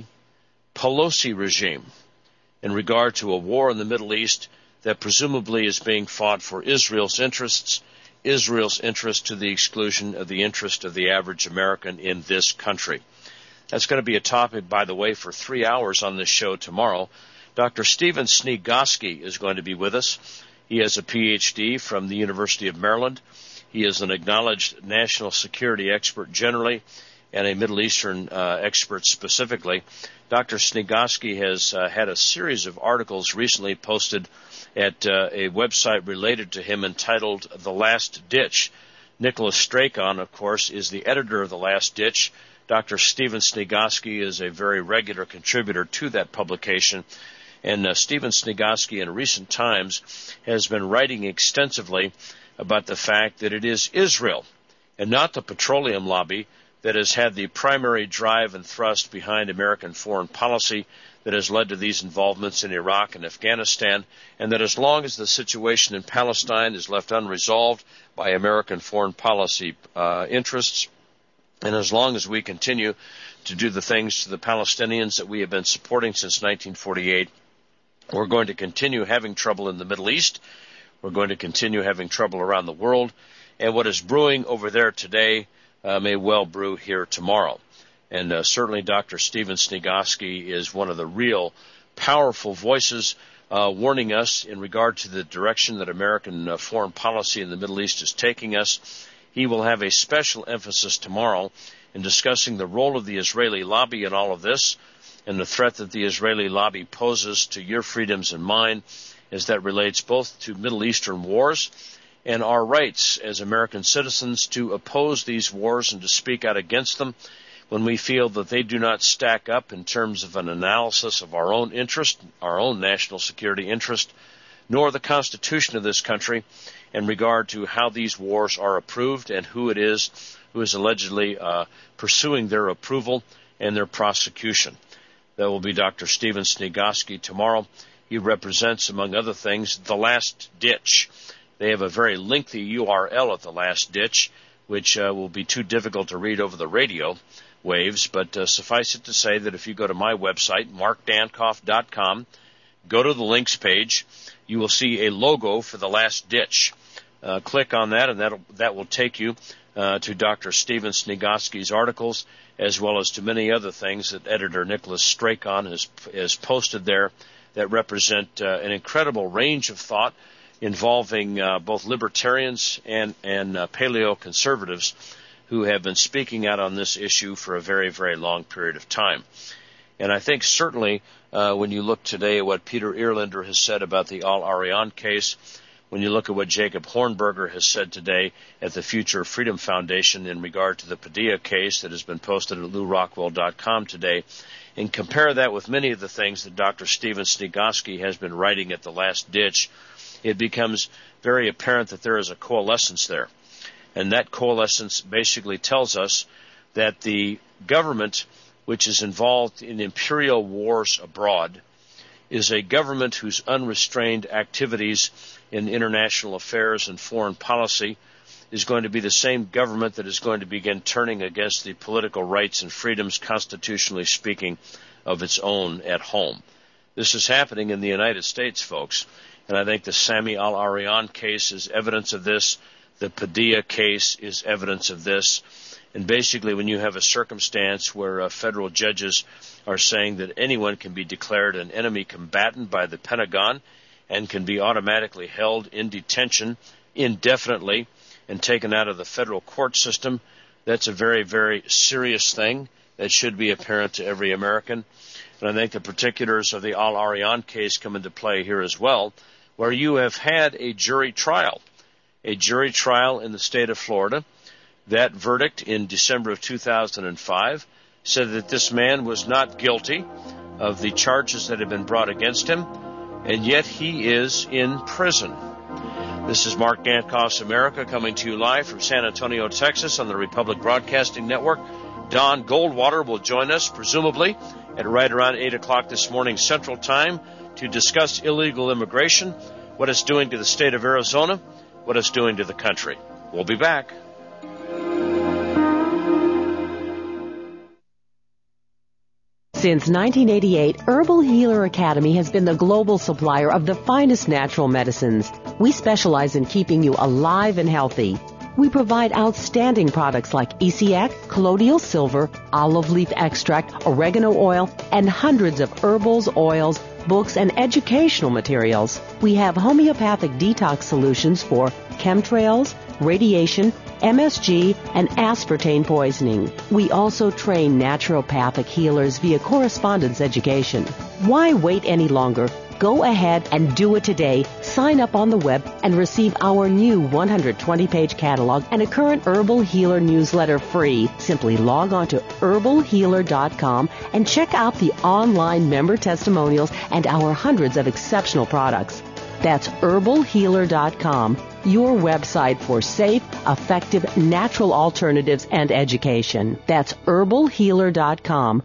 Pelosi regime in regard to a war in the Middle East that presumably is being fought for Israel's interests, Israel's interest to the exclusion of the interest of the average American in this country. That's going to be a topic, by the way, for three hours on this show tomorrow. Doctor Stephen Sniegoski is going to be with us. He has a P H D from the University of Maryland. He is an acknowledged national security expert generally and a Middle Eastern uh, expert specifically. Doctor Sniegoski has uh, had a series of articles recently posted at uh, a website related to him entitled The Last Ditch. Nicholas Strakon, of course, is the editor of The Last Ditch. Doctor Stephen Sniegoski is a very regular contributor to that publication. And uh, Stephen Sniegoski in recent times has been writing extensively about the fact that it is Israel and not the petroleum lobby that has had the primary drive and thrust behind American foreign policy that has led to these involvements in Iraq and Afghanistan, and that as long as the situation in Palestine is left unresolved by American foreign policy uh, interests, and as long as we continue to do the things to the Palestinians that we have been supporting since nineteen forty-eight, we're going to continue having trouble in the Middle East. We're going to continue having trouble around the world. And what is brewing over there today uh, may well brew here tomorrow. And uh, certainly Doctor Stephen Sniegoski is one of the real powerful voices uh, warning us in regard to the direction that American uh, foreign policy in the Middle East is taking us. He will have a special emphasis tomorrow in discussing the role of the Israeli lobby in all of this and the threat that the Israeli lobby poses to your freedoms and mine as that relates both to Middle Eastern wars and our rights as American citizens to oppose these wars and to speak out against them when we feel that they do not stack up in terms of an analysis of our own interest, our own national security interest, nor the Constitution of this country in regard to how these wars are approved and who it is who is allegedly uh, pursuing their approval and their prosecution. That will be Doctor Stephen Sniegoski tomorrow. He represents, among other things, The Last Ditch. They have a very lengthy U R L at The Last Ditch, which uh, will be too difficult to read over the radio waves, but uh, suffice it to say that if you go to my website, mark dankoff dot com, go to the links page, you will see a logo for The Last Ditch. Uh, click on that, and that'll, that will take you uh, to Doctor Stephen Sniegoski's articles, as well as to many other things that editor Nicholas Strakon has, has posted there that represent uh, an incredible range of thought involving uh, both libertarians and, and uh, paleo-conservatives who have been speaking out on this issue for a very, very long period of time. And I think certainly uh, when you look today at what Peter Earlander has said about the Al-Arian case, when you look at what Jacob Hornberger has said today at the Future Freedom Foundation in regard to the Padilla case that has been posted at lou rockwell dot com today, and compare that with many of the things that Doctor Stephen Sniegoski has been writing at The Last Ditch, it becomes very apparent that there is a coalescence there. And that coalescence basically tells us that the government which is involved in imperial wars abroad is a government whose unrestrained activities in international affairs and foreign policy is going to be the same government that is going to begin turning against the political rights and freedoms, constitutionally speaking, of its own at home. This is happening in the United States, folks, and I think the Sami al-Arian case is evidence of this. The Padilla case is evidence of this. And basically, when you have a circumstance where uh, federal judges are saying that anyone can be declared an enemy combatant by the Pentagon and can be automatically held in detention indefinitely and taken out of the federal court system, that's a very, very serious thing that should be apparent to every American. And I think the particulars of the Al-Arian case come into play here as well, where you have had a jury trial, a jury trial in the state of Florida. That verdict in December of two thousand five said that this man was not guilty of the charges that had been brought against him, and yet he is in prison. This is Mark Dankoff's America, coming to you live from San Antonio, Texas on the Republic Broadcasting Network. Don Goldwater will join us, presumably, at right around eight o'clock this morning Central Time to discuss illegal immigration, what it's doing to the state of Arizona, what it's doing to the country. We'll be back. Since nineteen eighty-eight, Herbal Healer Academy has been the global supplier of the finest natural medicines. We specialize in keeping you alive and healthy. We provide outstanding products like E C X, colloidal silver, olive leaf extract, oregano oil, and hundreds of herbals, oils, books, and educational materials. We have homeopathic detox solutions for chemtrails, radiation, M S G, and aspartame poisoning. We also train naturopathic healers via correspondence education. Why wait any longer? Go ahead and do it today. Sign up on the web and receive our new one hundred twenty page catalog and a current Herbal Healer newsletter free. Simply log on to herbal healer dot com and check out the online member testimonials and our hundreds of exceptional products. That's herbal healer dot com, your website for safe, effective, natural alternatives and education. That's herbal healer dot com.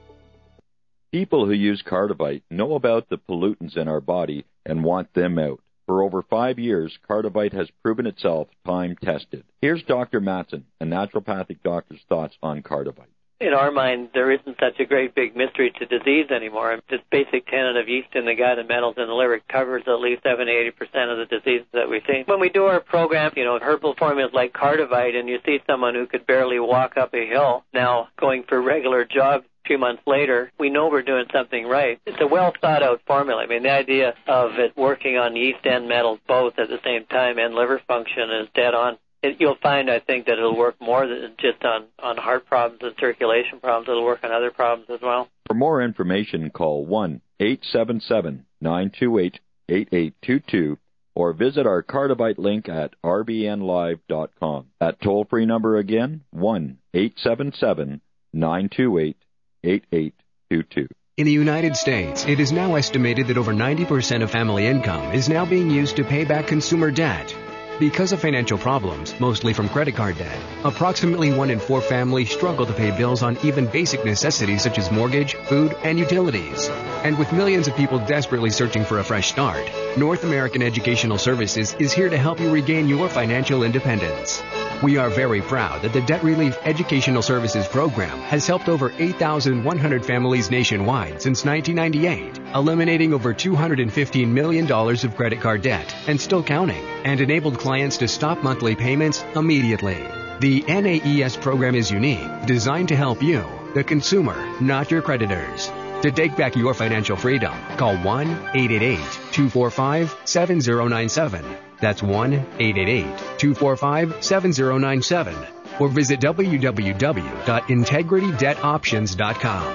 People who use Cardivite know about the pollutants in our body and want them out. For over five years, Cardivite has proven itself time-tested. Here's Doctor Matson, a naturopathic doctor's thoughts on Cardivite. In our mind, there isn't such a great big mystery to disease anymore. This basic tenet of yeast in the gut and metals in the liver covers at least seventy to eighty percent of the diseases that we see. When we do our program, you know, herbal formulas like Cardivite, and you see someone who could barely walk up a hill now going for regular jogs a few months later, we know we're doing something right. It's a well-thought-out formula. I mean, the idea of it working on yeast and metals both at the same time and liver function is dead on. It, you'll find, I think, that it'll work more than just on, on heart problems and circulation problems. It'll work on other problems as well. For more information, call one eight seven seven, nine two eight, eight eight two two or visit our Cardivite link at r b n live dot com. That toll-free number again, one eight seven seven, nine two eight, eight eight two two. In the United States, it is now estimated that over ninety percent of family income is now being used to pay back consumer debt. Because of financial problems, mostly from credit card debt, approximately one in four families struggle to pay bills on even basic necessities such as mortgage, food, and utilities. And with millions of people desperately searching for a fresh start, North American Educational Services is here to help you regain your financial independence. We are very proud that the Debt Relief Educational Services Program has helped over eight thousand one hundred families nationwide since nineteen ninety-eight, eliminating over two hundred fifteen million dollars of credit card debt and still counting, and enabled clients to stop monthly payments immediately. The N A E S program is unique, designed to help you, the consumer, not your creditors. To take back your financial freedom, call one eight eight eight, two four five, seven zero nine seven. That's one eight eight eight, two four five, seven zero nine seven. Or visit w w w dot integrity debt options dot com.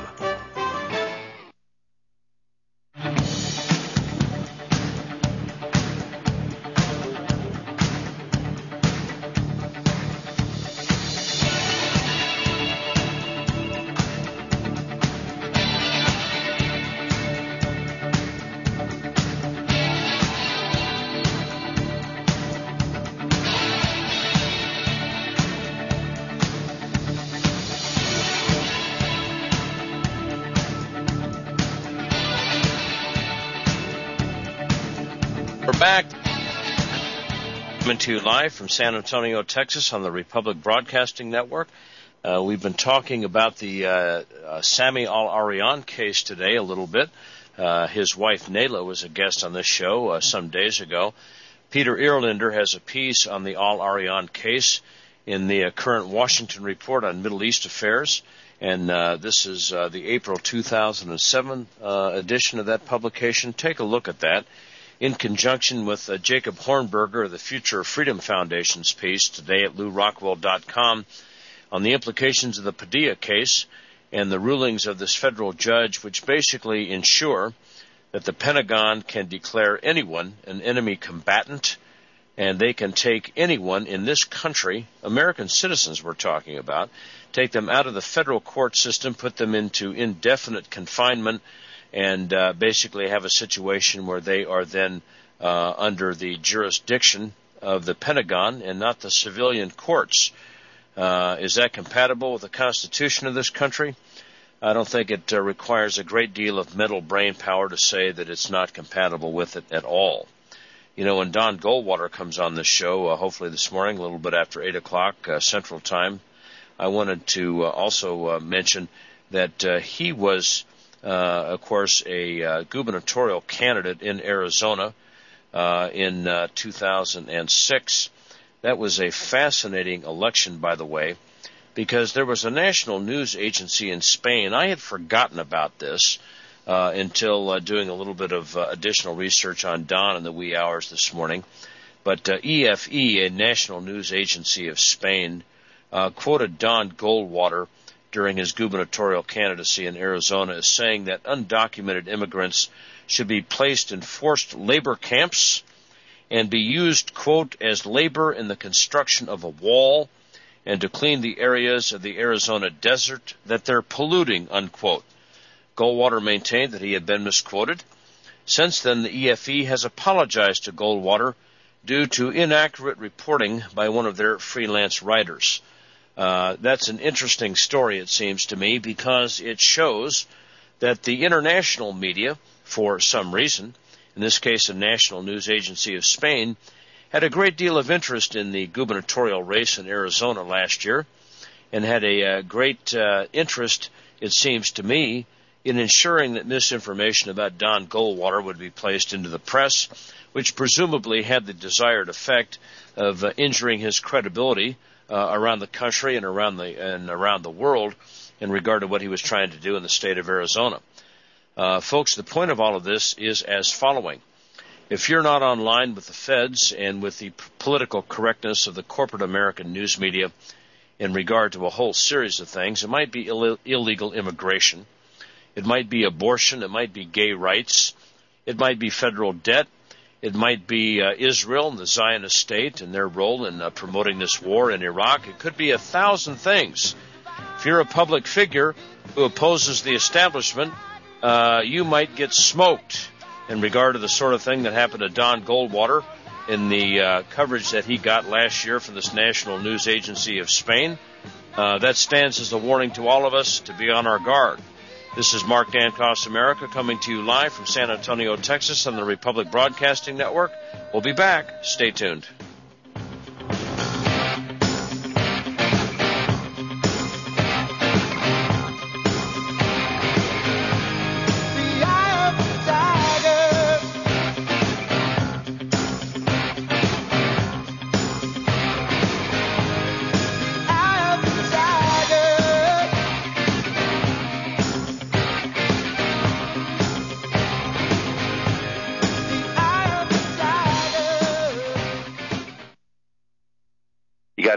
Coming to you live from San Antonio, Texas on the Republic Broadcasting Network. Uh, we've been talking about the uh, uh, Sami Al-Arian case today a little bit. Uh, his wife, Nayla, was a guest on this show uh, some days ago. Peter Earlinder has a piece on the Al-Arian case in the uh, current Washington Report on Middle East Affairs. And uh, this is uh, the April two thousand seven uh, edition of that publication. Take a look at that in conjunction with uh, Jacob Hornberger of the Future of Freedom Foundation's piece today at lou rockwell dot com on the implications of the Padilla case and the rulings of this federal judge, which basically ensure that the Pentagon can declare anyone an enemy combatant, and they can take anyone in this country, American citizens we're talking about, take them out of the federal court system, put them into indefinite confinement, and uh, basically have a situation where they are then uh, under the jurisdiction of the Pentagon and not the civilian courts. Uh, is that compatible with the Constitution of this country? I don't think it uh, requires a great deal of mental brain power to say that it's not compatible with it at all. You know, when Don Goldwater comes on this show, uh, hopefully this morning, a little bit after eight o'clock uh, Central Time, I wanted to uh, also uh, mention that uh, he was Uh, of course, a uh, gubernatorial candidate in Arizona uh, in uh, two thousand six. That was a fascinating election, by the way, because there was a national news agency in Spain. I had forgotten about this uh, until uh, doing a little bit of uh, additional research on Don in the wee hours this morning. But uh, E F E, a national news agency of Spain, uh, quoted Don Goldwater during his gubernatorial candidacy in Arizona as saying that undocumented immigrants should be placed in forced labor camps and be used, quote, as labor in the construction of a wall and to clean the areas of the Arizona desert that they're polluting, unquote. Goldwater maintained that he had been misquoted. Since then, the E F E has apologized to Goldwater due to inaccurate reporting by one of their freelance writers. Uh, that's an interesting story, it seems to me, because it shows that the international media, for some reason, in this case a national news agency of Spain, had a great deal of interest in the gubernatorial race in Arizona last year and had a, a great uh, interest, it seems to me, in ensuring that misinformation about Don Goldwater would be placed into the press, which presumably had the desired effect of uh, injuring his credibility Uh, around the country and around the and around the world in regard to what he was trying to do in the state of Arizona. Uh, folks, the point of all of this is as following. If you're not online with the feds and with the p- political correctness of the corporate American news media in regard to a whole series of things, it might be Ill- illegal immigration, it might be abortion, it might be gay rights, it might be federal debt, it might be uh, Israel and the Zionist state and their role in uh, promoting this war in Iraq. It could be a thousand things. If you're a public figure who opposes the establishment, uh, you might get smoked in regard to the sort of thing that happened to Don Goldwater in the uh, coverage that he got last year from this national news agency of Spain. Uh, that stands as a warning to all of us to be on our guard. This is Mark Dankos America coming to you live from San Antonio, Texas on the Republic Broadcasting Network. We'll be back. Stay tuned.